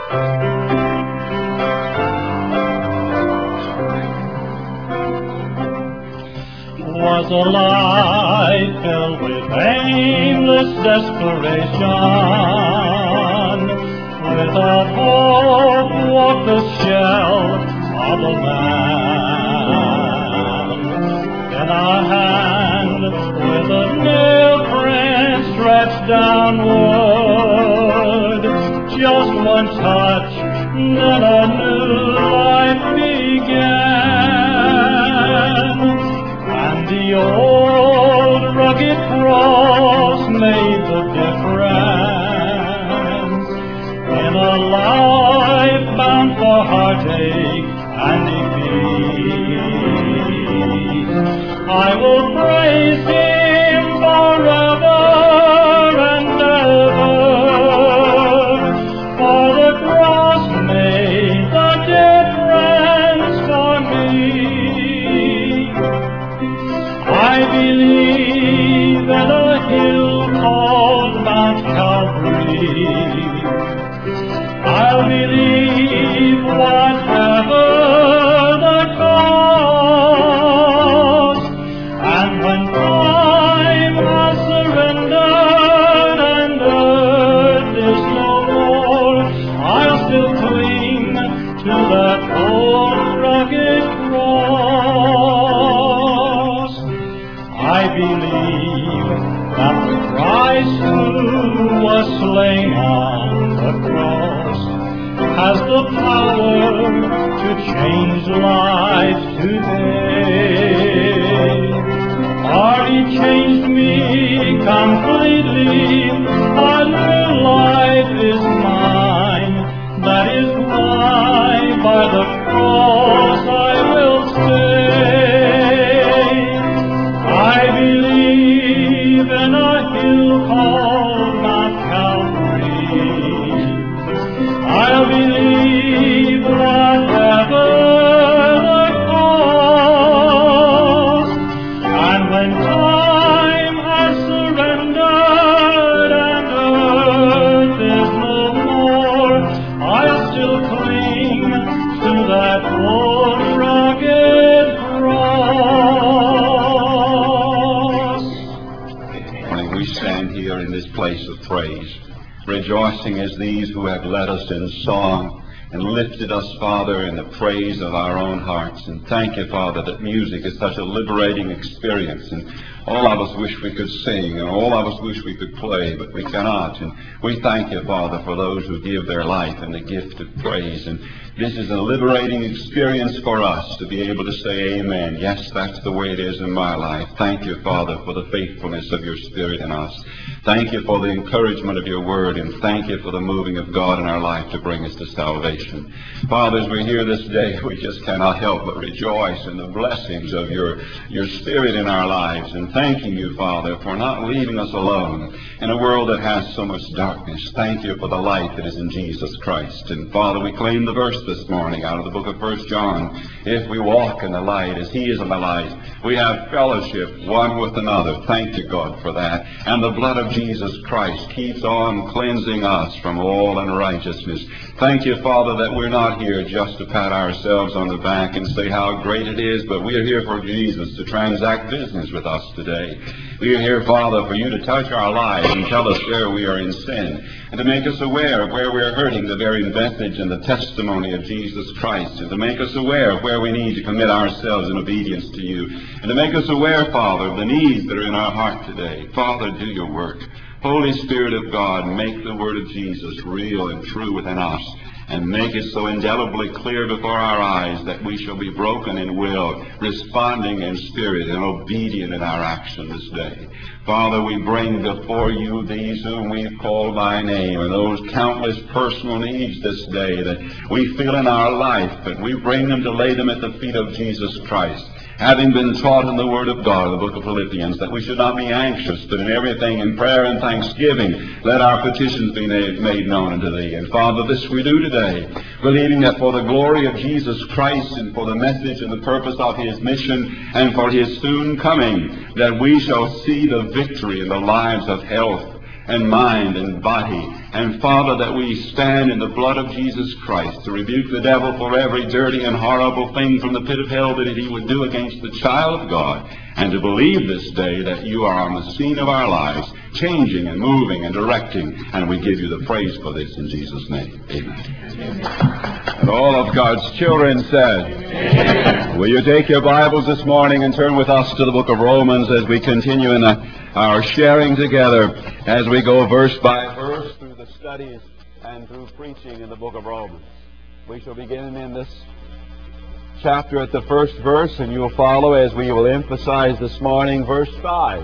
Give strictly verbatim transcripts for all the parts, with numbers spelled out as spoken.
Was a life filled with aimless desperation. Without hope walked the shell of a man. In our hand, with a nail print stretched downward, just one touch, then a new life began. And the old rugged cross made the difference in a life bound for heartache and defeat. I will praise Him forever and ever, for the cross made the difference for me. I believe in a hill called Mount Calvary. I'll believe whatever the cost. And when time has surrendered and earth is no more, I'll still cling to that old rugged cross. I believe that the Christ who was slain on the cross has the power to change lives today. For He changed me completely, a new life is mine. That is why by the cross I will stay. I believe in a hill called Mount Calvary. I'll believe whatever the cost. And when time has surrendered and earth is no more, I'll still cling to that old rugged cross. We stand here in this place of praise, rejoicing as these who have led us in song and lifted us, Father, in the praise of our own hearts. And thank you, Father, that music is such a liberating experience. And all of us wish we could sing, and all of us wish we could play, but we cannot. And we thank you, Father, for those who give their life in the gift of praise. And this is a liberating experience for us to be able to say amen. Yes, that's the way it is in my life. Thank you, Father, for the faithfulness of your Spirit in us. Thank you for the encouragement of your word, and thank you for the moving of God in our life to bring us to salvation. Father, as we're here this day, we just cannot help but rejoice in the blessings of your, your Spirit in our lives, and thanking you, Father, for not leaving us alone in a world that has so much darkness. Thank you for the light that is in Jesus Christ. And Father, we claim the verse this morning out of the book of First John. If we walk in the light as He is in the light, we have fellowship one with another. Thank you, God, for that. And the blood of Jesus Christ keeps on cleansing us from all unrighteousness. Thank you, Father, that we're not here just to pat ourselves on the back and say how great it is, but we are here for Jesus to transact business with us today. We are here, Father, for you to touch our lives and tell us where we are in sin, and to make us aware of where we are hurting the very message and the testimony of Jesus Christ, and to make us aware of where we need to commit ourselves in obedience to you, and to make us aware, Father, of the needs that are in our heart today. Father, do your work. Holy Spirit of God, make the word of Jesus real and true within us, and make it so indelibly clear before our eyes that we shall be broken in will, responding in spirit, and obedient in our action this day. Father, we bring before you these whom we've called by name, and those countless personal needs this day that we feel in our life, and we bring them to lay them at the feet of Jesus Christ. Having been taught in the Word of God, in the book of Philippians, that we should not be anxious, but in everything in prayer and thanksgiving, let our petitions be made known unto Thee. And Father, this we do today, believing that for the glory of Jesus Christ and for the message and the purpose of His mission and for His soon coming, that we shall see the victory in the lives of health and mind and body, And Father, that we stand in the blood of Jesus Christ to rebuke the devil for every dirty and horrible thing from the pit of hell that he would do against the child of God, and to believe this day that you are on the scene of our lives, changing and moving and directing, and we give you the praise for this in Jesus' name. Amen. And all of God's children said, amen. Will you take your Bibles this morning and turn with us to the book of Romans as we continue in a, our sharing together as we go verse by verse through the studies and through preaching in the book of Romans. We shall begin in this chapter at the first verse, and you will follow as we will emphasize this morning verse five.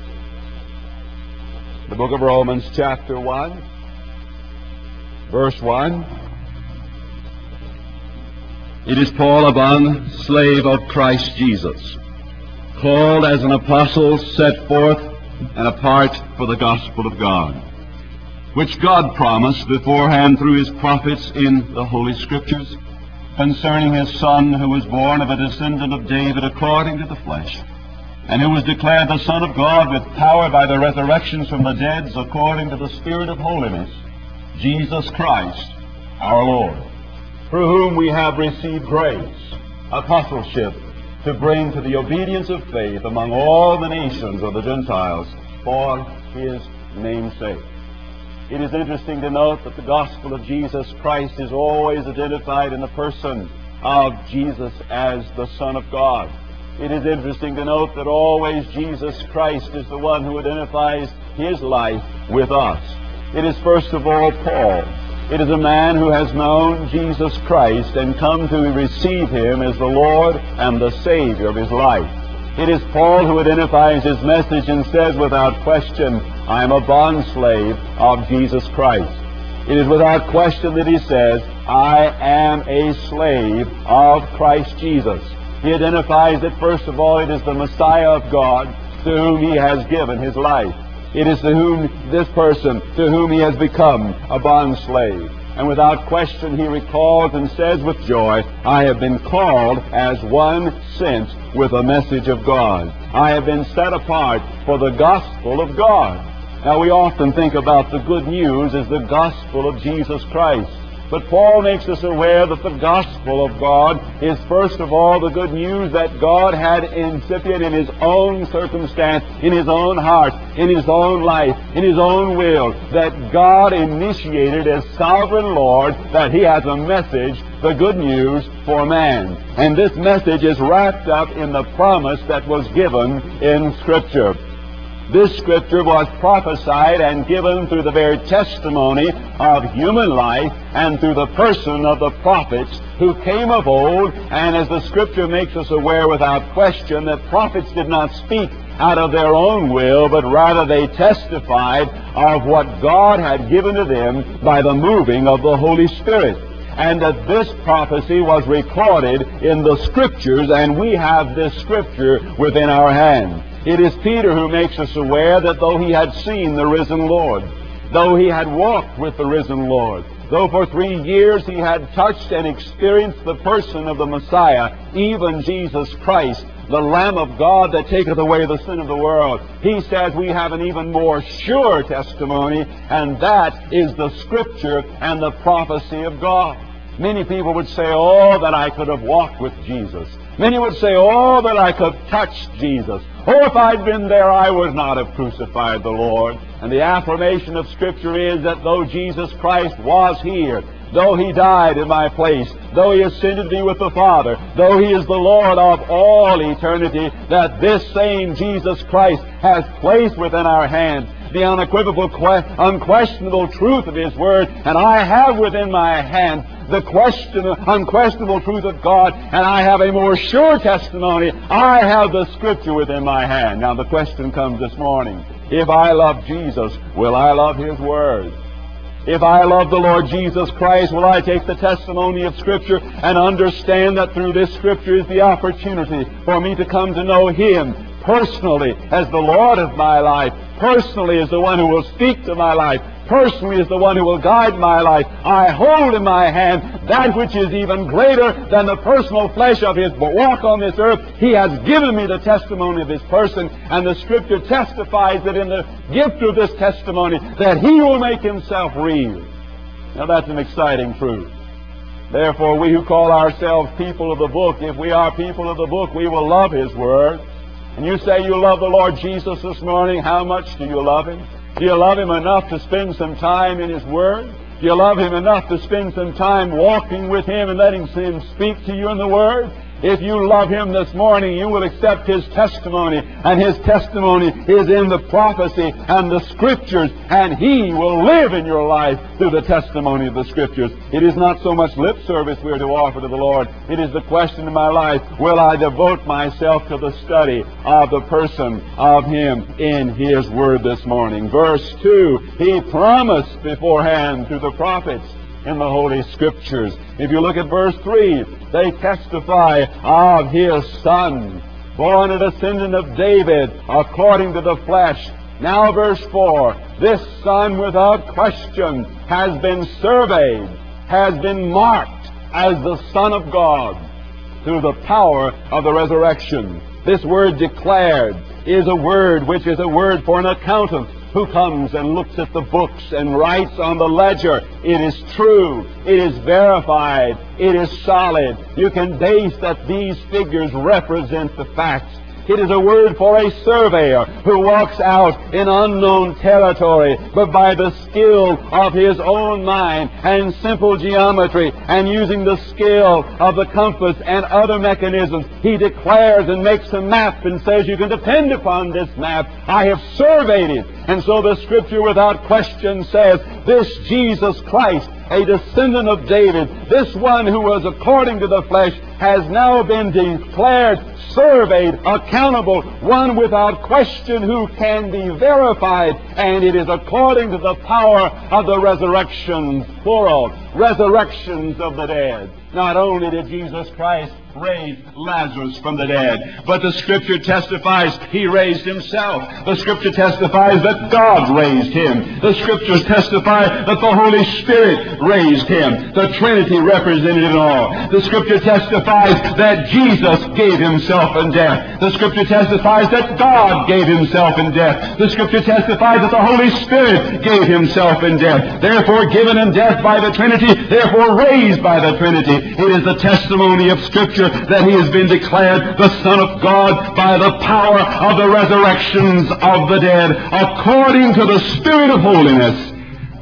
The book of Romans chapter one, verse one. It is Paul, a bond slave of Christ Jesus, called as an apostle, set forth and apart for the gospel of God, which God promised beforehand through his prophets in the Holy Scriptures, concerning his Son, who was born of a descendant of David according to the flesh, and who was declared the Son of God with power by the resurrections from the dead, according to the Spirit of holiness, Jesus Christ our Lord, through whom we have received grace, apostleship, to bring to the obedience of faith among all the nations of the Gentiles for his name's sake. It is interesting to note that the gospel of Jesus Christ is always identified in the person of Jesus as the Son of God. It is interesting to note that always Jesus Christ is the one who identifies his life with us. It is first of all Paul. It is a man who has known Jesus Christ and come to receive him as the Lord and the Savior of his life. It is Paul who identifies his message and says without question, I am a bondslave of Jesus Christ. It is without question that he says, I am a slave of Christ Jesus. He identifies that first of all it is the Messiah of God to whom he has given his life. It is to whom this person, to whom he has become a bondslave. And without question he recalls and says with joy, I have been called as one sent with a message of God. I have been set apart for the gospel of God. Now we often think about the good news as the gospel of Jesus Christ. But Paul makes us aware that the gospel of God is first of all the good news that God had incipient in his own circumstance, in his own heart, in his own life, in his own will, that God initiated as sovereign Lord, that he has a message, the good news for man. And this message is wrapped up in the promise that was given in Scripture. This Scripture was prophesied and given through the very testimony of human life and through the person of the prophets who came of old. And as the Scripture makes us aware without question that prophets did not speak out of their own will, but rather they testified of what God had given to them by the moving of the Holy Spirit. And that this prophecy was recorded in the Scriptures, and we have this Scripture within our hand. It is Peter who makes us aware that though he had seen the risen Lord, though he had walked with the risen Lord, though for three years he had touched and experienced the person of the Messiah, even Jesus Christ, the Lamb of God that taketh away the sin of the world, he says we have an even more sure testimony, and that is the Scripture and the prophecy of God. Many people would say, oh, that I could have walked with Jesus. Many would say, oh, that I could have touched Jesus. Oh, if I'd been there, I would not have crucified the Lord. And the affirmation of Scripture is that though Jesus Christ was here, though he died in my place, though he ascended to be with the Father, though he is the Lord of all eternity, that this same Jesus Christ has placed within our hands the unequivocal, unquestionable truth of his word, and I have within my hand the question, unquestionable truth of God, and I have a more sure testimony. I have the Scripture within my hand. Now the question comes this morning, if I love Jesus, will I love his word? If I love the Lord Jesus Christ, will I take the testimony of Scripture and understand that through this Scripture is the opportunity for me to come to know him personally as the Lord of my life, personally as the one who will speak to my life, personally as the one who will guide my life. I hold in my hand that which is even greater than the personal flesh of his walk on this earth. He has given me the testimony of his person, and the Scripture testifies that in the gift of this testimony that he will make himself real. Now that's an exciting truth. Therefore, we who call ourselves people of the book, if we are people of the book, we will love his word. And you say you love the Lord Jesus this morning. How much do you love him? Do you love him enough to spend some time in his word? Do you love him enough to spend some time walking with him and letting him speak to you in the word? If you love him this morning, you will accept his testimony, and his testimony is in the prophecy and the Scriptures, and he will live in your life through the testimony of the Scriptures. It is not so much lip service we are to offer to the Lord. It is the question in my life, will I devote myself to the study of the person of him in his word this morning? Verse two, he promised beforehand through the prophets in the Holy Scriptures. If you look at verse three, they testify of his Son, born a descendant of David according to the flesh. Now verse four, this Son without question has been surveyed, has been marked as the Son of God through the power of the resurrection. This word declared is a word which is a word for an accountant who comes and looks at the books and writes on the ledger. It is true. It is verified. It is solid. You can base that these figures represent the facts. It is a word for a surveyor who walks out in unknown territory, but by the skill of his own mind and simple geometry and using the skill of the compass and other mechanisms, he declares and makes a map and says, you can depend upon this map. I have surveyed it. And so the Scripture without question says, this Jesus Christ, a descendant of David, this one who was according to the flesh, has now been declared, surveyed, accountable, one without question who can be verified, and it is according to the power of the resurrections, plural, resurrections of the dead. Not only did Jesus Christ raise Lazarus from the dead, but the Scripture testifies he raised himself. The Scripture testifies that God raised him. The Scriptures testify that the Holy Spirit raised him. The Trinity represented it all. The Scripture testifies that Jesus gave himself in death. The Scripture testifies that God gave himself in death. The Scripture testifies that the Holy Spirit gave himself in death. Therefore given in death by the Trinity, therefore raised by the Trinity. It is the testimony of Scripture that he has been declared the Son of God by the power of the resurrections of the dead, according to the Spirit of holiness,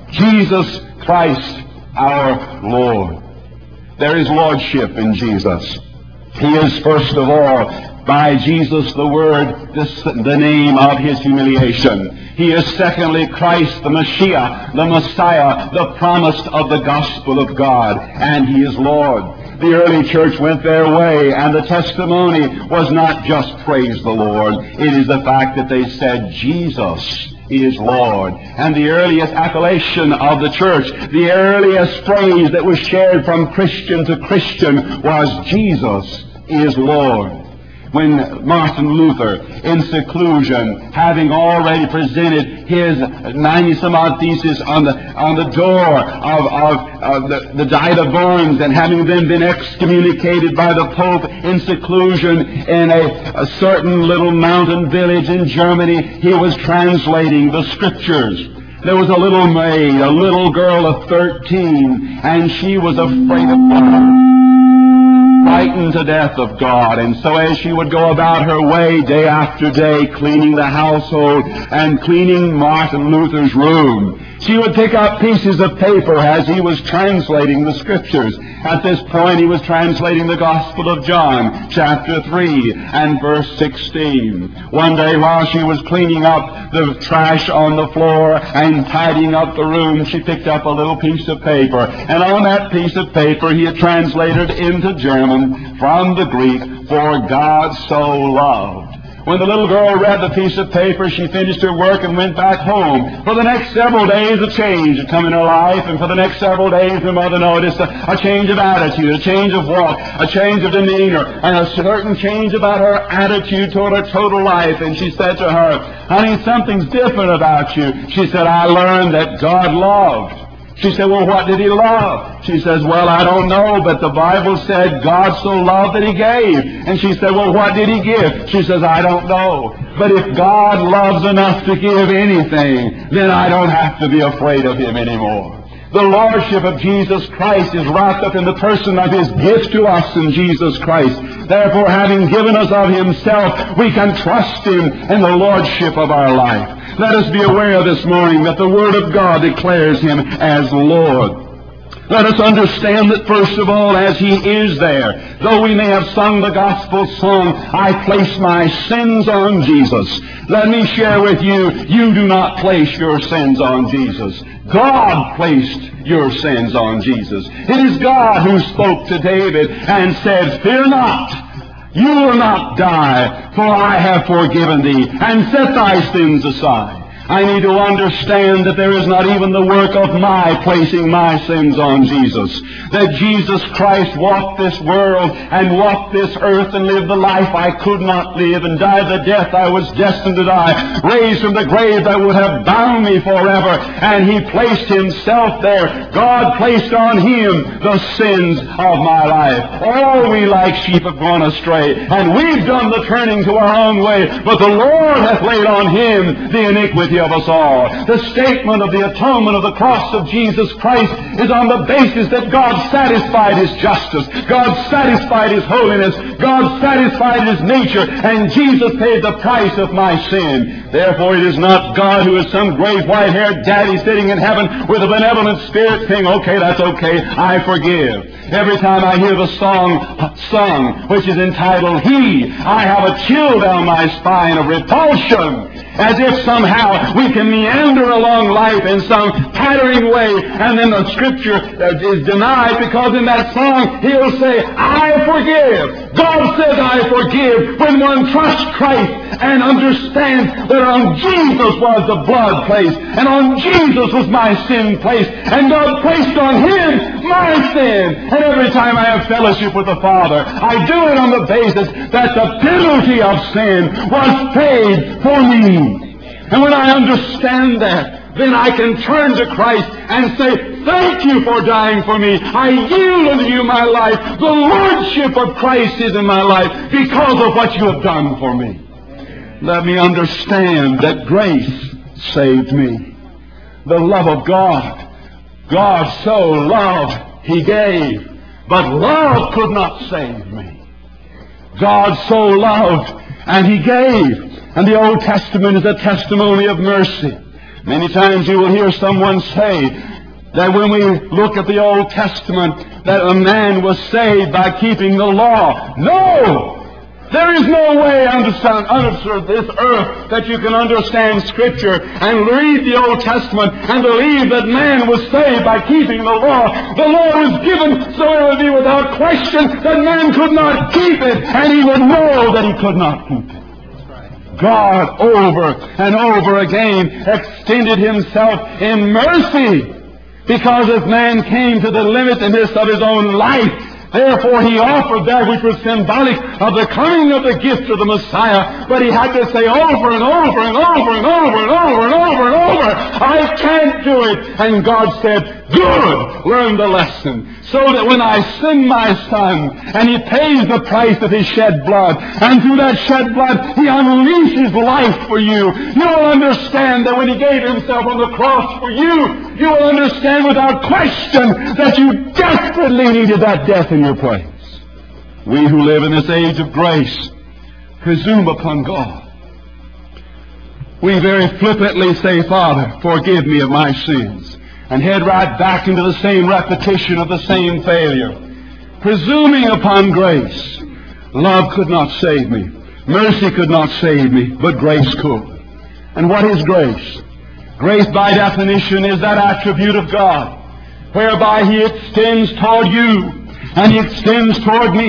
Jesus Christ our Lord. There is lordship in Jesus. He is first of all, by Jesus the Word, the, the name of his humiliation. He is secondly Christ the Messiah, the Messiah, the promise of the gospel of God, and he is Lord. The early church went their way, and the testimony was not just praise the Lord. It is the fact that they said Jesus is Lord. And the earliest appellation of the church, the earliest phrase that was shared from Christian to Christian was Jesus is Lord. When Martin Luther, in seclusion, having already presented his ninety-some-odd theses on the on the door of, of, of the, the Diet of Worms, and having then been excommunicated by the Pope in seclusion in a, a certain little mountain village in Germany, he was translating the Scriptures. There was a little maid, a little girl of thirteen, and she was afraid of God, frightened to death of God. And so as she would go about her way day after day, cleaning the household and cleaning Martin Luther's room, she would pick up pieces of paper as he was translating the Scriptures. At this point, he was translating the Gospel of John, chapter three and verse sixteen. One day while she was cleaning up the trash on the floor and tidying up the room, she picked up a little piece of paper. And on that piece of paper, he had translated into German from the Greek, "For God so loved." When the little girl read the piece of paper, she finished her work and went back home. For the next several days, a change had come in her life, and for the next several days, her mother noticed a, a change of attitude, a change of walk, a change of demeanor, and a certain change about her attitude toward her total life. And she said to her, "Honey, something's different about you." She said, "I learned that God loved." She said, "Well, what did he love?" She says, "Well, I don't know, but the Bible said God so loved that he gave." And she said, "Well, what did he give?" She says, "I don't know. But if God loves enough to give anything, then I don't have to be afraid of him anymore." The Lordship of Jesus Christ is wrapped up in the person of his gift to us in Jesus Christ. Therefore, having given us of himself, we can trust him in the Lordship of our life. Let us be aware this morning that the Word of God declares him as Lord. Let us understand that first of all, as he is there, though we may have sung the gospel song, "I place my sins on Jesus," let me share with you, you do not place your sins on Jesus. God placed your sins on Jesus. It is God who spoke to David and said, "Fear not, you will not die, for I have forgiven thee, and set thy sins aside." I need to understand that there is not even the work of my placing my sins on Jesus. That Jesus Christ walked this world and walked this earth and lived the life I could not live and died the death I was destined to die, raised from the grave that would have bound me forever, and he placed himself there. God placed on him the sins of my life. All we like sheep have gone astray, and we've done the turning to our own way, but the Lord hath laid on him the iniquity of us all. The statement of the atonement of the cross of Jesus Christ is on the basis that God satisfied his justice, God satisfied his holiness, God satisfied his nature, and Jesus paid the price of my sin. Therefore, it is not God who is some great white-haired daddy sitting in heaven with a benevolent spirit saying, "Okay, that's okay, I forgive." Every time I hear the song sung, which is entitled, "He," I have a chill down my spine of repulsion, as if somehow we can meander along life in some pattering way, and then the Scripture is denied, because in that song he'll say, "I forgive." God says, "I forgive," when one trusts Christ and understands that on Jesus was the blood placed, and on Jesus was my sin placed, and God placed on him my sin. And every time I have fellowship with the Father, I do it on the basis that the penalty of sin was paid for me. And when I understand that, then I can turn to Christ and say, "Thank you for dying for me. I yield unto you my life. The Lordship of Christ is in my life because of what you have done for me." Let me understand that grace saved me. The love of God. God so loved, he gave. But love could not save me. God so loved, and he gave. And the Old Testament is a testimony of mercy. Many times you will hear someone say that when we look at the Old Testament, that a man was saved by keeping the law. No! There is no way understand, under this earth that you can understand Scripture and read the Old Testament and believe that man was saved by keeping the law. The law was given so it would be without question that man could not keep it, and he would know that he could not keep it. God over and over again extended himself in mercy, because if man came to the limitedness of his own life, therefore he offered that which was symbolic of the coming of the gift of the Messiah. But he had to say over and over and over and over and over and over and over, "I can't do it." And God said, "Good, learn the lesson." So that when I send my Son, and he pays the price of his shed blood, and through that shed blood he unleashes life for you, you will understand that when he gave himself on the cross for you, you will understand without question that you desperately needed that death in your place. We who live in this age of grace presume upon God. We very flippantly say, "Father, forgive me of my sins," and head right back into the same repetition of the same failure. Presuming upon grace. Love could not save me. Mercy could not save me, but grace could. And what is grace? Grace, by definition, is that attribute of God whereby he extends toward you, and he extends toward me,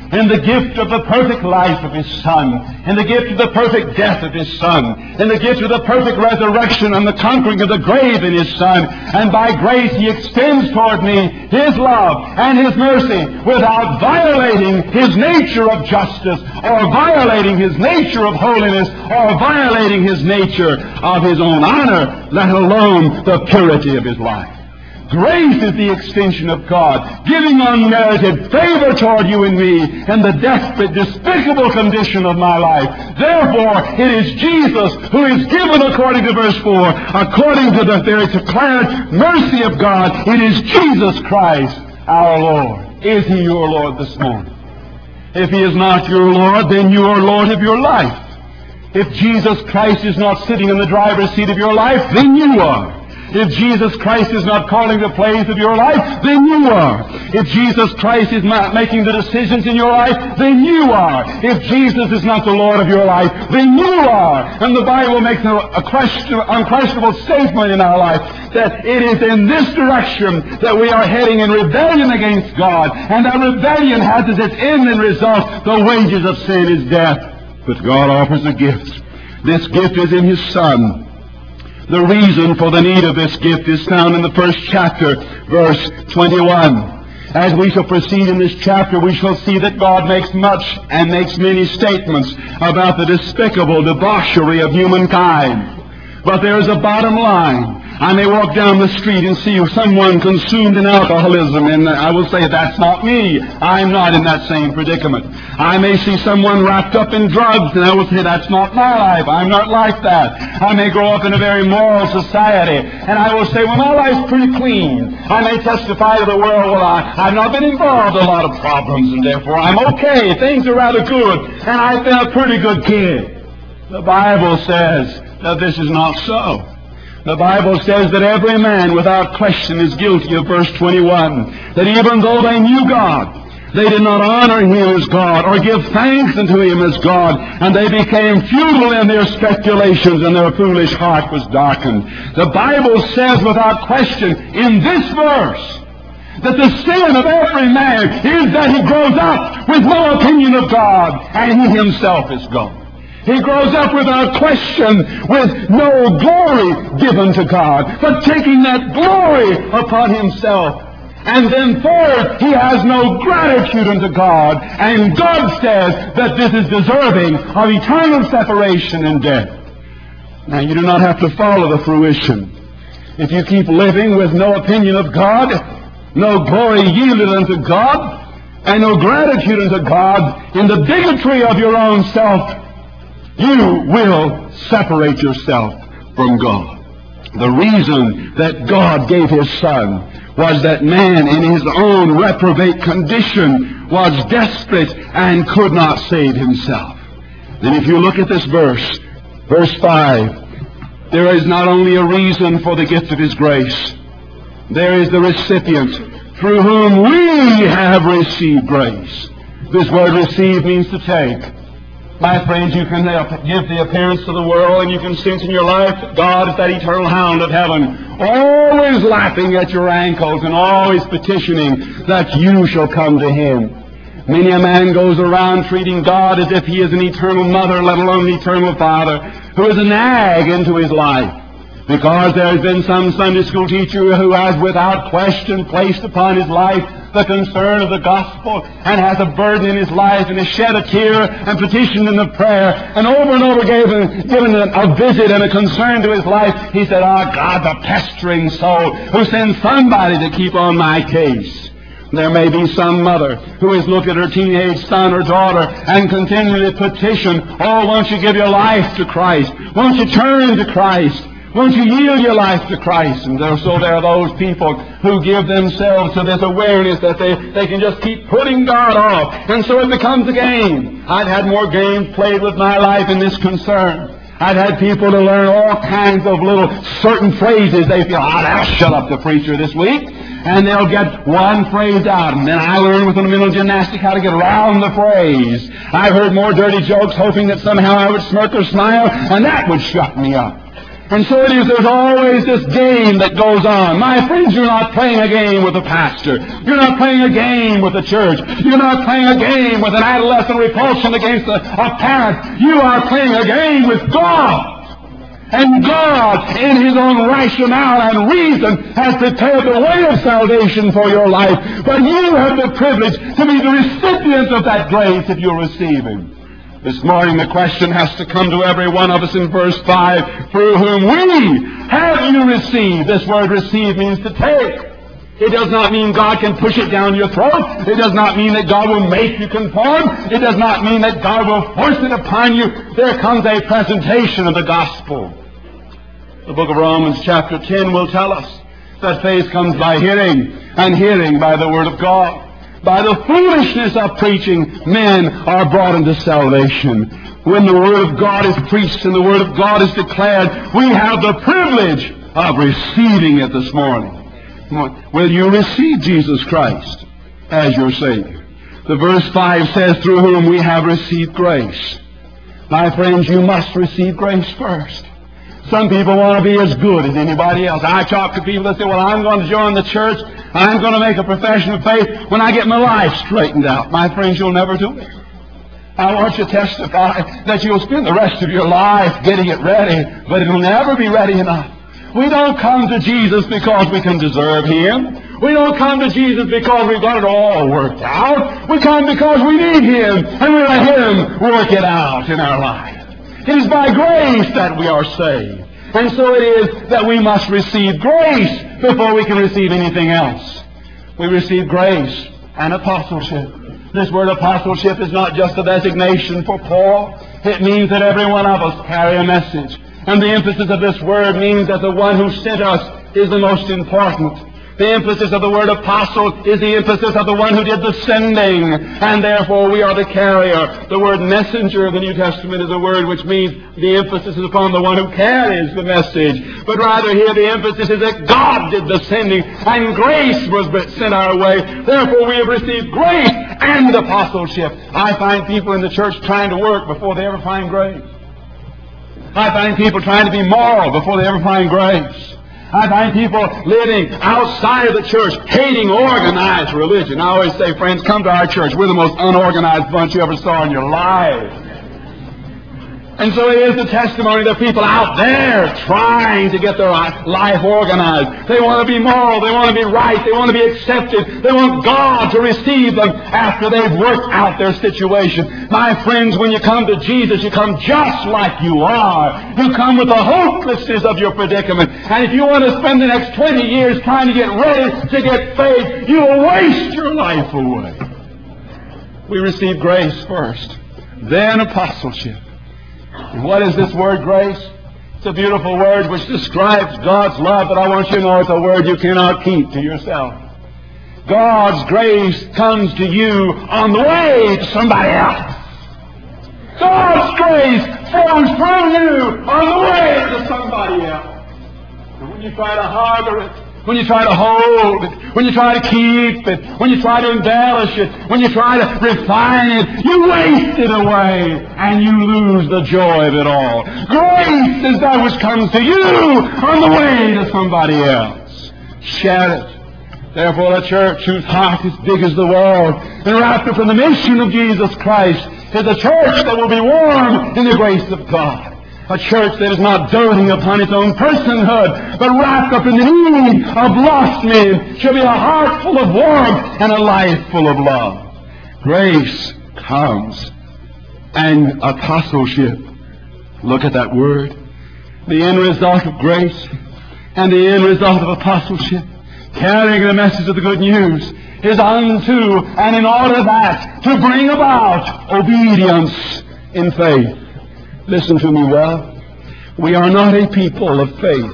in the gift of the perfect life of His Son, in the gift of the perfect death of His Son, in the gift of the perfect resurrection and the conquering of the grave in His Son. And by grace He extends toward me His love and His mercy without violating His nature of justice, or violating His nature of holiness, or violating His nature of His own honor, let alone the purity of His life. Grace is the extension of God, giving unmerited favor toward you and me in the desperate, despicable condition of my life. Therefore, it is Jesus who is given, according to verse four, according to the very declared mercy of God. It is Jesus Christ, our Lord. Is He your Lord this morning? If He is not your Lord, then you are Lord of your life. If Jesus Christ is not sitting in the driver's seat of your life, then you are. If Jesus Christ is not calling the plays of your life, then you are. If Jesus Christ is not making the decisions in your life, then you are. If Jesus is not the Lord of your life, then you are. And the Bible makes a, a question, unquestionable statement in our life that it is in this direction that we are heading in rebellion against God. And that rebellion has as its end and result the wages of sin is death. But God offers a gift. This gift is in His Son. The reason for the need of this gift is found in the first chapter, verse twenty-one. As we shall proceed in this chapter, we shall see that God makes much and makes many statements about the despicable debauchery of humankind. But there is a bottom line. I may walk down the street and see someone consumed in alcoholism, and I will say, that's not me. I'm not in that same predicament. I may see someone wrapped up in drugs, and I will say, that's not my life. I'm not like that. I may grow up in a very moral society, and I will say, well, my life's pretty clean. I may testify to the world, well, I, I've not been involved in a lot of problems, and therefore I'm okay. Things are rather good, and I've been a pretty good kid. The Bible says that this is not so. The Bible says that every man without question is guilty of verse twenty-one, that even though they knew God, they did not honor Him as God or give thanks unto Him as God, and they became futile in their speculations, and their foolish heart was darkened. The Bible says without question in this verse that the sin of every man is that he grows up with no opinion of God, and he himself is God. He grows up without question with no glory given to God, but taking that glory upon himself. And then third, he has no gratitude unto God, and God says that this is deserving of eternal separation and death. Now, you do not have to follow the fruition. If you keep living with no opinion of God, no glory yielded unto God, and no gratitude unto God, in the bigotry of your own self, you will separate yourself from God. The reason that God gave His Son was that man in his own reprobate condition was desperate and could not save himself. Then if you look at this verse, verse five, there is not only a reason for the gift of His grace, there is the recipient through whom we have received grace. This word receive means to take. My friends, you can give the appearance to the world, and you can sense in your life that God is that eternal hound of heaven, always lapping at your ankles and always petitioning that you shall come to Him. Many a man goes around treating God as if He is an eternal mother, let alone an eternal father, who is a nag into his life. Because there has been some Sunday school teacher who has without question placed upon his life the concern of the gospel, and has a burden in his life, and has shed a tear and petitioned in the prayer, and over and over given, given a, a visit and a concern to his life. He said, "Ah, oh, God, the pestering soul who sends somebody to keep on my case." There may be some mother who has looked at her teenage son or daughter and continually petition, "Oh, won't you give your life to Christ? Won't you turn to Christ? Won't you yield your life to Christ?" And there, so there are those people who give themselves to this awareness that they, they can just keep putting God off. And so it becomes a game. I've had more games played with my life in this concern. I've had people to learn all kinds of little certain phrases. They feel, "Ah, that'll shut up the preacher this week." And they'll get one phrase out, and then I learn with a mental gymnastic how to get around the phrase. I've heard more dirty jokes hoping that somehow I would smirk or smile, and that would shut me up. And so it is, there's always this game that goes on. My friends, you're not playing a game with a pastor. You're not playing a game with the church. You're not playing a game with an adolescent repulsion against a, a parent. You are playing a game with God. And God, in His own rationale and reason, has prepared the way of salvation for your life. But you have the privilege to be the recipient of that grace if you receive Him. This morning the question has to come to every one of us in verse five, through whom we have you received. This word receive means to take. It does not mean God can push it down your throat. It does not mean that God will make you conform. It does not mean that God will force it upon you. There comes a presentation of the gospel. The book of Romans chapter ten will tell us that faith comes by hearing, and hearing by the word of God. By the foolishness of preaching, men are brought into salvation. When the Word of God is preached and the Word of God is declared, we have the privilege of receiving it this morning. Will you receive Jesus Christ as your Savior? The verse five says, through whom we have received grace. My friends, you must receive grace first. Some people want to be as good as anybody else. I talk to people that say, well, I'm going to join the church. I'm going to make a profession of faith when I get my life straightened out. My friends, you'll never do it. I want you to testify that you'll spend the rest of your life getting it ready, but it'll never be ready enough. We don't come to Jesus because we can deserve Him. We don't come to Jesus because we've got it all worked out. We come because we need Him, and we let Him work it out in our life. It is by grace that we are saved. And so it is that we must receive grace before we can receive anything else. We receive grace and apostleship. This word apostleship is not just a designation for Paul. It means that every one of us carry a message. And the emphasis of this word means that the one who sent us is the most important. The emphasis of the word apostle is the emphasis of the one who did the sending, and therefore we are the carrier. The word messenger of the New Testament is a word which means the emphasis is upon the one who carries the message. But rather here the emphasis is that God did the sending, and grace was sent our way. Therefore we have received grace and apostleship. I find people in the church trying to work before they ever find grace. I find people trying to be moral before they ever find grace. I find people living outside of the church, hating organized religion. I always say, friends, come to our church. We're the most unorganized bunch you ever saw in your life. And so it is the testimony of people out there trying to get their life organized. They want to be moral. They want to be right. They want to be accepted. They want God to receive them after they've worked out their situation. My friends, when you come to Jesus, you come just like you are. You come with the hopelessness of your predicament. And if you want to spend the next twenty years trying to get ready to get faith, you'll waste your life away. We receive grace first, then apostleship. And what is this word grace? It's a beautiful word which describes God's love, but I want you to know it's a word you cannot keep to yourself. God's grace comes to you on the way to somebody else. God's grace flows through you on the way to somebody else. And when you try to harbor it, when you try to hold it, when you try to keep it, when you try to embellish it, when you try to refine it, you waste it away and you lose the joy of it all. Grace is that which comes to you on the way to somebody else. Share it. Therefore, a church whose heart is big as the world and wrapped up in the mission of Jesus Christ is a church that will be warm in the grace of God. A church that is not doting upon its own personhood, but wrapped up in the need of lost men, shall be a heart full of warmth and a life full of love. Grace comes, and apostleship. Look at that word. The end result of grace and the end result of apostleship, carrying the message of the good news, is unto and in order that to bring about obedience in faith. Listen to me well. We are not a people of faith.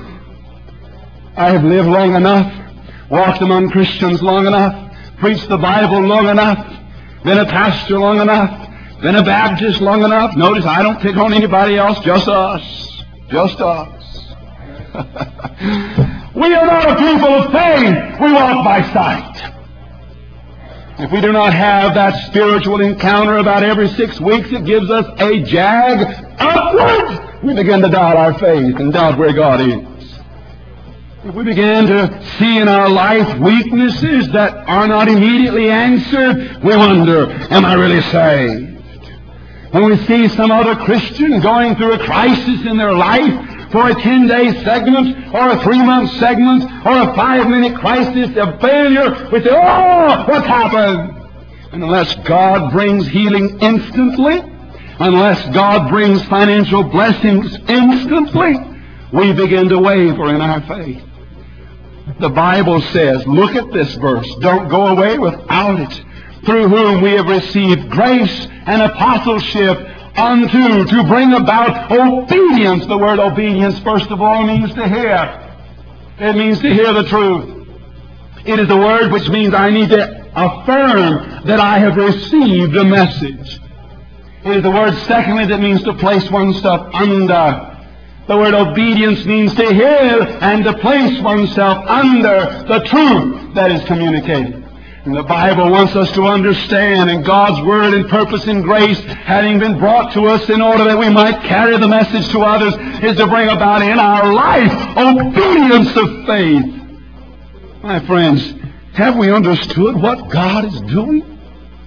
I have lived long enough, walked among Christians long enough, preached the Bible long enough, been a pastor long enough, been a Baptist long enough. Notice I don't pick on anybody else, just us. Just us. We are not a people of faith. We walk by sight. If we do not have that spiritual encounter about every six weeks, it gives us a jag upward. we begin to doubt our faith and doubt where God is. If we begin to see in our life weaknesses that are not immediately answered, we wonder, am I really saved? When we see some other Christian going through a crisis in their life for a ten-day segment or a three-month segment or a five-minute crisis of failure, we say, oh, what's happened? And unless God brings healing instantly, unless God brings financial blessings instantly, we begin to waver in our faith. The Bible says, look at this verse, don't go away without it, through whom we have received grace and apostleship unto, to bring about obedience. The word obedience, first of all, means to hear. It means to hear the truth. It is a word which means I need to affirm that I have received a message. It is the word, secondly, that means to place oneself under. The word obedience means to hear and to place oneself under the truth that is communicated. And the Bible wants us to understand, and God's word and purpose and grace, having been brought to us in order that we might carry the message to others, is to bring about in our life obedience of faith. My friends, have we understood what God is doing?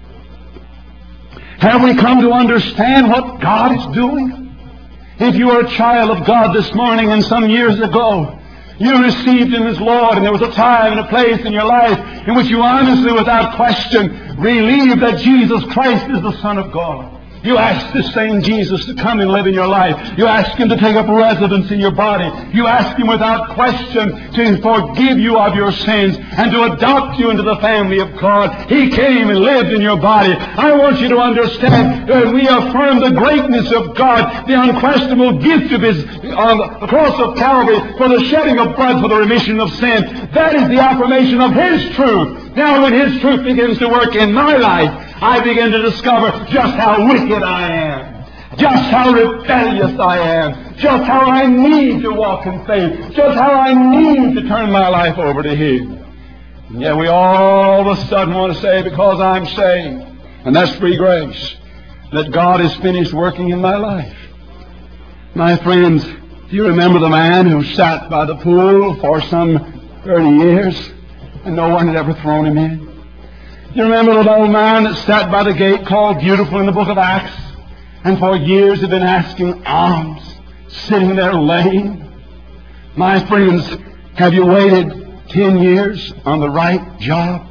Have we come to understand what God is doing? If you are a child of God this morning and some years ago, you received Him as Lord, and there was a time and a place in your life in which you honestly, without question, believed that Jesus Christ is the Son of God. You ask this same Jesus to come and live in your life. You ask Him to take up residence in your body. You ask Him without question to forgive you of your sins and to adopt you into the family of God. He came and lived in your body. I want you to understand that we affirm the greatness of God, the unquestionable gift of His on the cross of Calvary for the shedding of blood for the remission of sin. That is the affirmation of His truth. Now when His truth begins to work in my life, I begin to discover just how wicked I am, just how rebellious I am, just how I need to walk in faith, just how I need to turn my life over to Him. And yet we all of a sudden want to say, because I'm saved, and that's free grace, that God has finished working in my life. My friends, do you remember the man who sat by the pool for some thirty years and no one had ever thrown him in? You remember the old man that sat by the gate called Beautiful in the book of Acts, and for years had been asking alms, sitting there lame? My friends, have you waited ten years on the right job?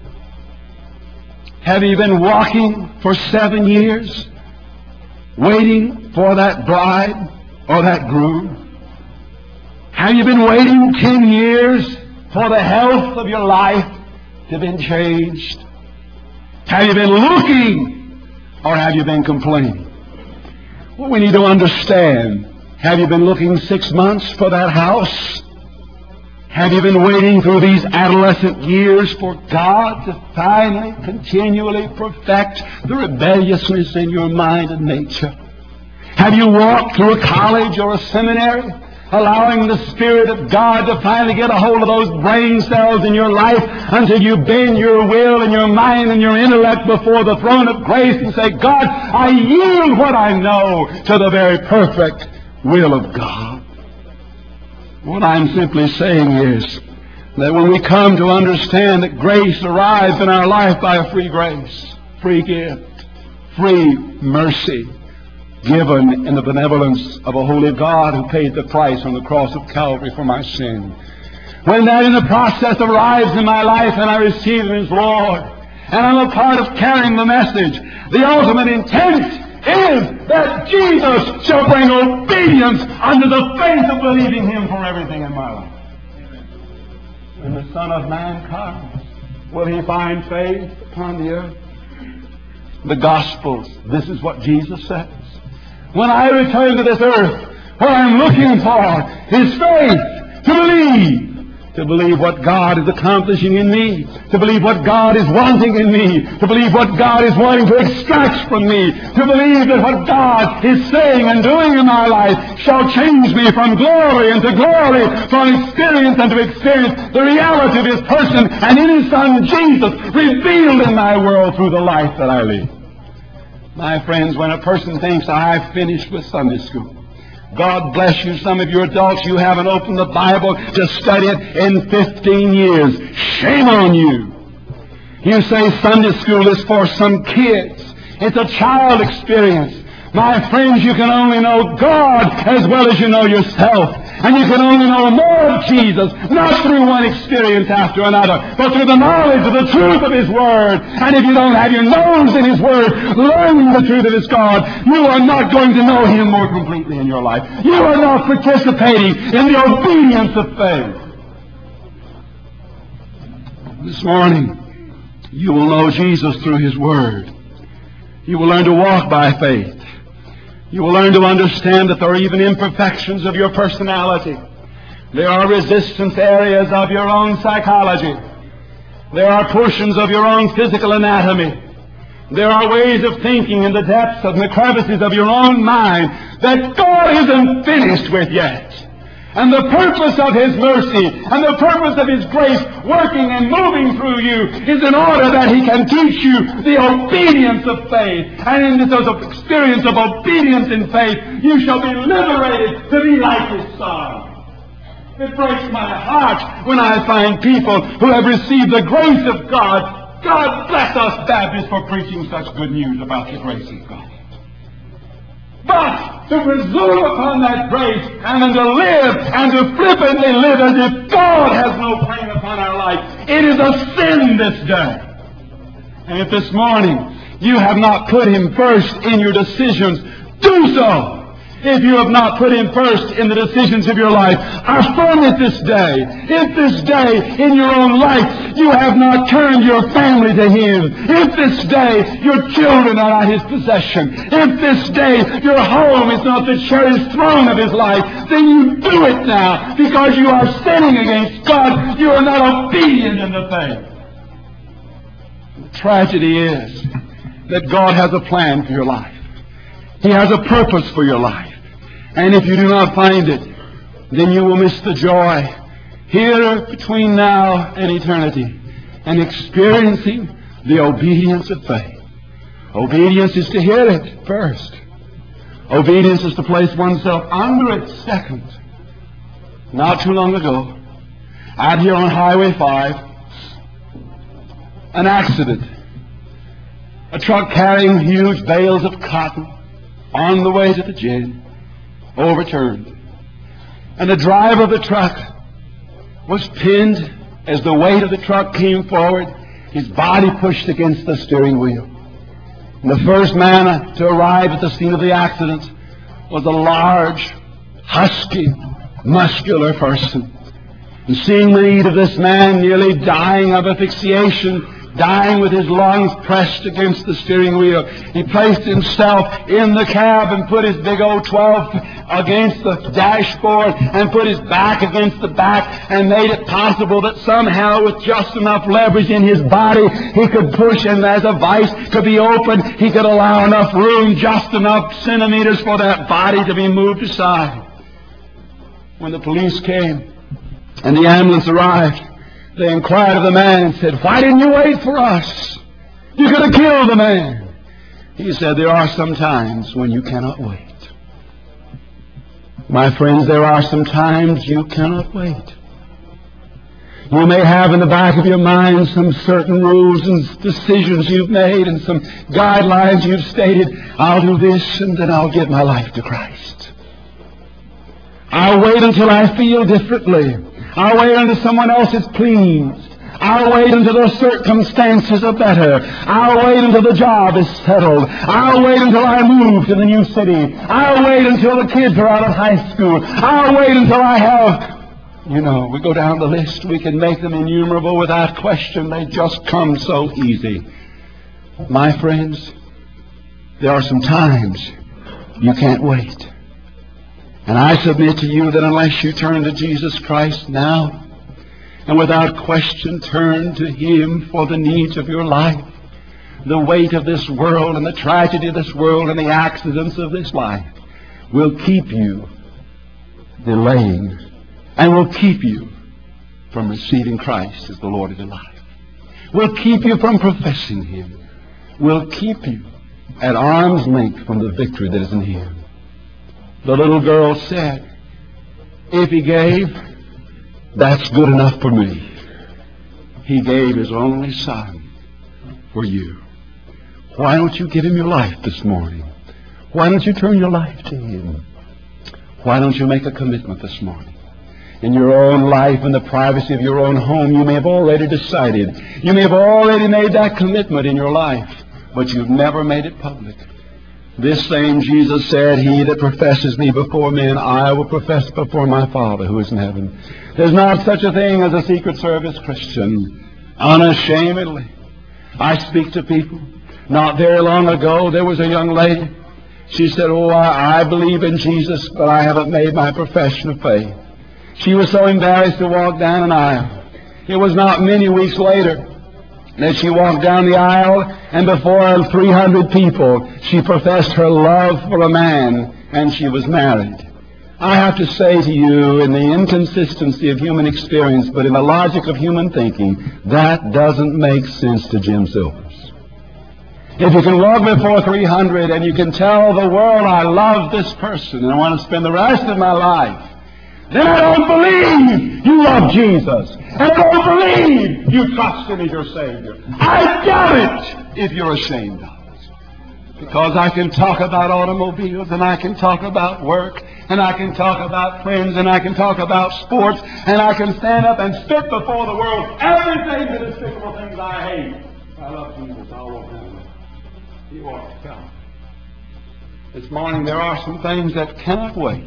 Have you been walking for seven years, waiting for that bride or that groom? Have you been waiting ten years for the health of your life to have been changed? Have you been looking, or have you been complaining? Well, we need to understand. Have you been looking six months for that house? Have you been waiting through these adolescent years for God to finally, continually perfect the rebelliousness in your mind and nature? Have you walked through a college or a seminary, allowing the Spirit of God to finally get a hold of those brain cells in your life until you bend your will and your mind and your intellect before the throne of grace and say, God, I yield what I know to the very perfect will of God? What I'm simply saying is that when we come to understand that grace arrives in our life by a free grace, free gift, free mercy, given in the benevolence of a holy God who paid the price on the cross of Calvary for my sin. When that in the process arrives in my life and I receive Him as Lord, and I'm a part of carrying the message, the ultimate intent is that Jesus shall bring obedience unto the faith of believing Him for everything in my life. When the Son of Man comes, will He find faith upon the earth? The Gospels, this is what Jesus says. When I return to this earth, what I'm looking for is faith to believe. To believe what God is accomplishing in me. To believe what God is wanting in me. To believe what God is wanting to extract from me. To believe that what God is saying and doing in my life shall change me from glory into glory, from experience unto experience, the reality of His person and in His Son Jesus revealed in my world through the life that I live. My friends, when a person thinks I've finished with Sunday school, God bless you. Some of you adults, you haven't opened the Bible to study it in fifteen years. Shame on you. You say Sunday school is for some kids. It's a child experience. My friends, you can only know God as well as you know yourself. And you can only know more of Jesus, not through one experience after another, but through the knowledge of the truth of His Word. And if you don't have your nose in His Word, learning the truth of His God, you are not going to know Him more completely in your life. You are not participating in the obedience of faith. This morning, you will know Jesus through His Word. You will learn to walk by faith. You will learn to understand that there are even imperfections of your personality. There are resistance areas of your own psychology. There are portions of your own physical anatomy. There are ways of thinking in the depths of the crevices of your own mind that God isn't finished with yet. And the purpose of His mercy and the purpose of His grace working and moving through you is in order that He can teach you the obedience of faith. And in this experience of obedience in faith, you shall be liberated to be like His Son. It breaks my heart when I find people who have received the grace of God. God bless us Baptists for preaching such good news about the grace of God. But to presume upon that grace and then to live and to flippantly live as if God has no claim upon our life, it is a sin this day. And if this morning you have not put Him first in your decisions, do so. If you have not put Him first in the decisions of your life, affirm it this day. If this day in your own life you have not turned your family to Him, if this day your children are not His possession, if this day your home is not the cherished throne of His life, then you do it now because you are sinning against God. You are not obedient in the faith. The tragedy is that God has a plan for your life. He has a purpose for your life. And if you do not find it, then you will miss the joy here between now and eternity and experiencing the obedience of faith. Obedience is to hear it first. Obedience is to place oneself under it second. Not too long ago, out here on Highway five, an accident. A truck carrying huge bales of cotton on the way to the jail overturned. And the driver of the truck was pinned as the weight of the truck came forward, his body pushed against the steering wheel. And the first man to arrive at the scene of the accident was a large, husky, muscular person. And seeing the need of this man nearly dying of asphyxiation, dying with his lungs pressed against the steering wheel, he placed himself in the cab and put his big old twelve against the dashboard and put his back against the back and made it possible that somehow with just enough leverage in his body he could push, and as a vice could be opened, he could allow enough room, just enough centimeters for that body to be moved aside. When the police came and the ambulance arrived, they inquired of the man and said, "Why didn't you wait for us? You could have killed the man." He said, "There are some times when you cannot wait." My friends, there are some times you cannot wait. You may have in the back of your mind some certain rules and decisions you've made and some guidelines you've stated. I'll do this and then I'll give my life to Christ. I'll wait until I feel differently. I'll wait until someone else is pleased. I'll wait until the circumstances are better. I'll wait until the job is settled. I'll wait until I move to the new city. I'll wait until the kids are out of high school. I'll wait until I have... You know, we go down the list. We can make them innumerable without question. They just come so easy. My friends, there are some times you can't wait. And I submit to you that unless you turn to Jesus Christ now, and without question turn to Him for the needs of your life, the weight of this world and the tragedy of this world and the accidents of this life will keep you delaying and will keep you from receiving Christ as the Lord of your life, will keep you from professing Him, will keep you at arm's length from the victory that is in Him. The little girl said, if he gave, that's good enough for me. He gave his only son for you. Why don't you give him your life this morning? Why don't you turn your life to him? Why don't you make a commitment this morning? In your own life, in the privacy of your own home, you may have already decided. You may have already made that commitment in your life, but you've never made it public. This same Jesus said, he that professes me before men, I will profess before my Father who is in heaven. There's not such a thing as a Secret Service Christian. Unashamedly. I speak to people. Not very long ago, there was a young lady. She said, oh, I, I believe in Jesus, but I haven't made my profession of faith. She was so embarrassed to walk down an aisle. It was not many weeks later that she walked down the aisle, and before three hundred people, she professed her love for a man, and she was married. I have to say to you, in the inconsistency of human experience, but in the logic of human thinking, that doesn't make sense to Jim Silvers. If you can walk before three hundred and you can tell the world, I love this person and I want to spend the rest of my life, then I don't believe you love Jesus. And I don't believe you trust him as your Savior. I doubt it if you're ashamed of it. Because I can talk about automobiles, and I can talk about work, and I can talk about friends, and I can talk about sports, and I can stand up and spit before the world everything the despicable things I hate. I love Jesus. I won't do it. You ought to tell him. This morning there are some things that cannot wait.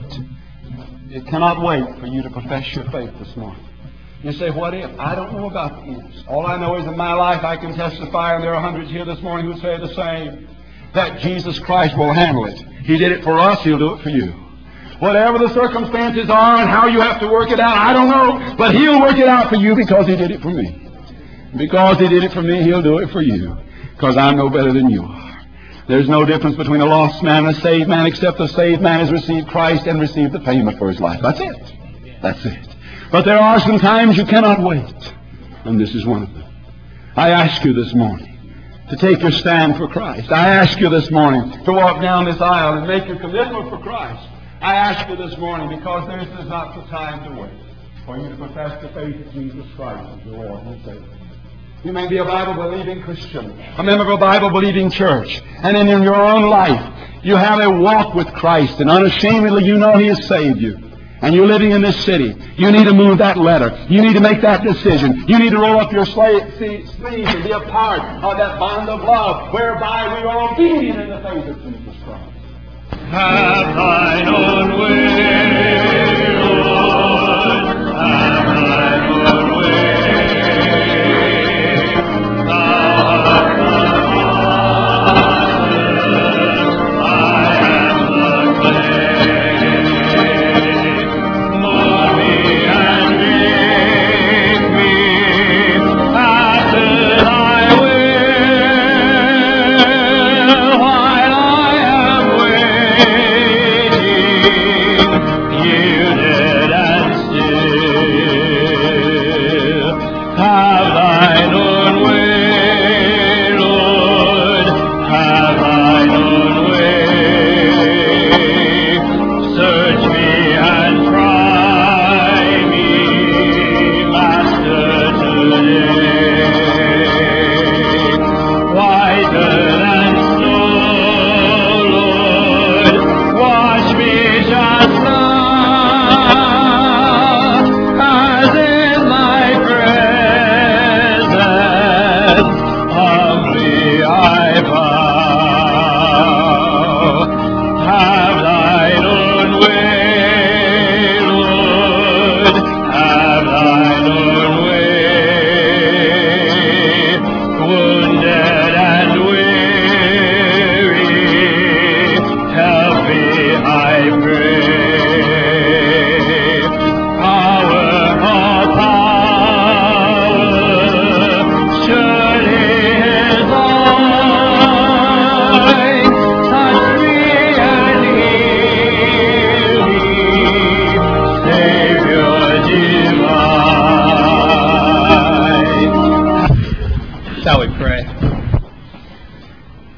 It cannot wait for you to profess your faith this morning. You say, what if? I don't know about the ifs. All I know is in my life I can testify, and there are hundreds here this morning who say the same, that Jesus Christ will handle it. He did it for us, he'll do it for you. Whatever the circumstances are and how you have to work it out, I don't know, but he'll work it out for you because he did it for me. Because he did it for me, he'll do it for you. Because I'm no better than you are. There's no difference between a lost man and a saved man, except the saved man has received Christ and received the payment for his life. That's it. That's it. But there are some times you cannot wait, and this is one of them. I ask you this morning to take your stand for Christ. I ask you this morning to walk down this aisle and make your commitment for Christ. I ask you this morning because this is not the time to wait for you to profess the faith of Jesus Christ as your Lord and Savior. You may be a Bible-believing Christian, a member of a Bible-believing church, and in your own life you have a walk with Christ, and unashamedly you know he has saved you. And you're living in this city. You need to move that letter. You need to make that decision. You need to roll up your sleeves and be a part of that bond of love whereby we are obedient in the faith of Jesus Christ. Have thine own way, Lord. Have thine own way.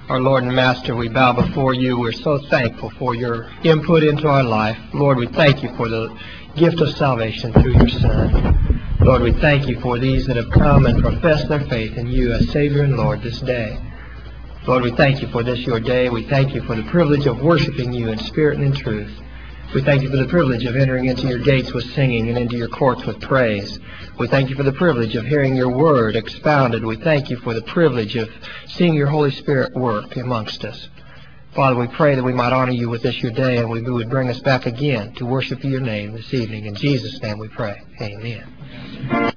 Our Lord and Master, we bow before you. We're so thankful for your input into our life. Lord, we thank you for the gift of salvation through your Son. Lord, we thank you for these that have come and professed their faith in you as Savior and Lord this day. Lord, we thank you for this your day. We thank you for the privilege of worshiping you in spirit and in truth. We thank you for the privilege of entering into your gates with singing and into your courts with praise. We thank you for the privilege of hearing your word expounded. We thank you for the privilege of seeing your Holy Spirit work amongst us. Father, we pray that we might honor you with this your day, and we would bring us back again to worship your name this evening. In Jesus' name we pray. Amen.